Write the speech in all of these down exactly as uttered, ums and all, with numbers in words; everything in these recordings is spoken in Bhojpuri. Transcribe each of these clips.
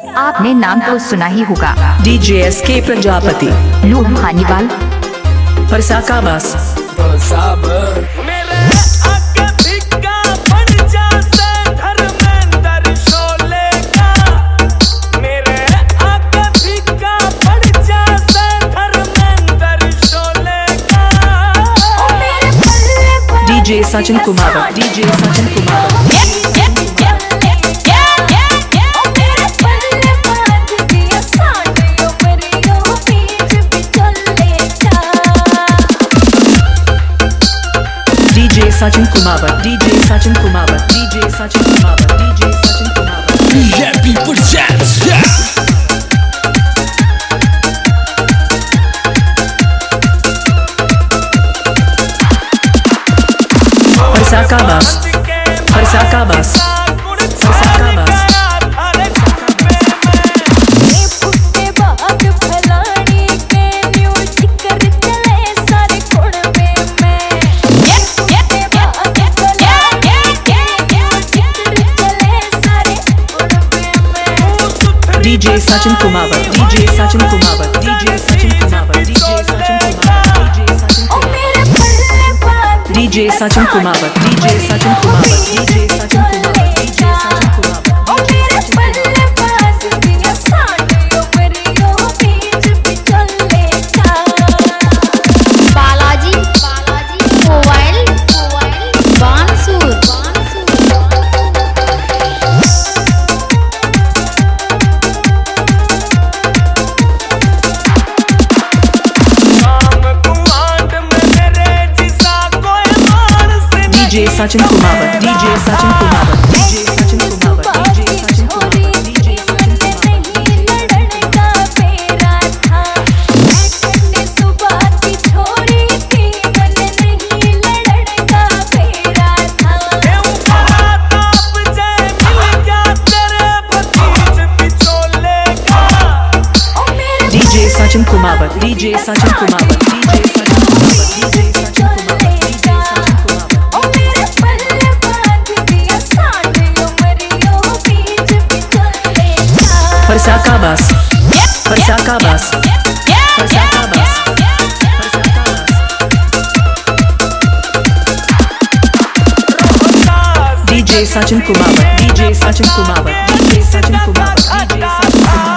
आपने नाम तो सुना ही होगा। DJ S K Prajapati, Luhaniwal, परसाका बस। DJ Sachin Kumar, DJ Sachin Kumar. DJ Sachin Kumar, DJ Sachin Kumar, DJ Sachin Kumar, DJ Sachin Kumar. Happy Perchance, yeah. परसाका बस, परसाका बस, परसाका बस। DJ Sachin Kumar, DJ Sachin Kumar, DJ Sachin Kumar, DJ Sachin Kumar, DJ Sachin Kumar. DJ Sachin Kumar, DJ Sachin Kumar, DJ Sachin Kumar, DJ Sachin Kumar. Balaji, mobile, बांसुर। DJ Sachin Kumar, DJ Sachin Kumar, DJ Sachin Kumar, DJ Sachin Kumar, DJ Sachin DJ Sachin Kumar, DJ Sachin Kumar, DJ Sachin Kumar, DJ Sachin Kumar, DJ Sachin Kumar. परसाका बस, परसाका बस, परसाका बस, परसाका बस। DJ Sachin Kumar, DJ Sachin Kumar, DJ Sachin Kumar, DJ Sachin Kumar.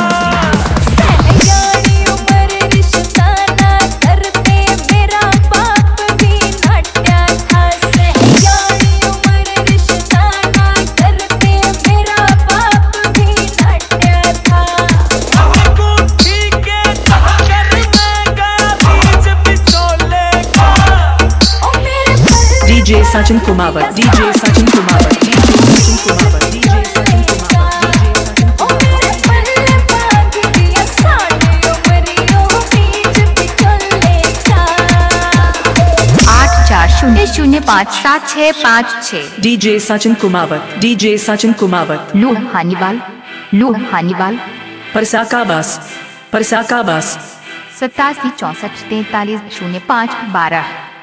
DJ Sachin Kumar, DJ Sachin Kumar, DJ Sachin Kumar, DJ Sachin Kumar, DJ Sachin Kumar. आठ चार शून्य शून्य पाँच सात छः पाँच छः। DJ Sachin Kumar, DJ Sachin Kumar. लुहानीवाल, लुहानीवाल, परसाका बस, परसाका बस। सत्तासी चौंसठ तैतालीस शून्य पाँच बारह।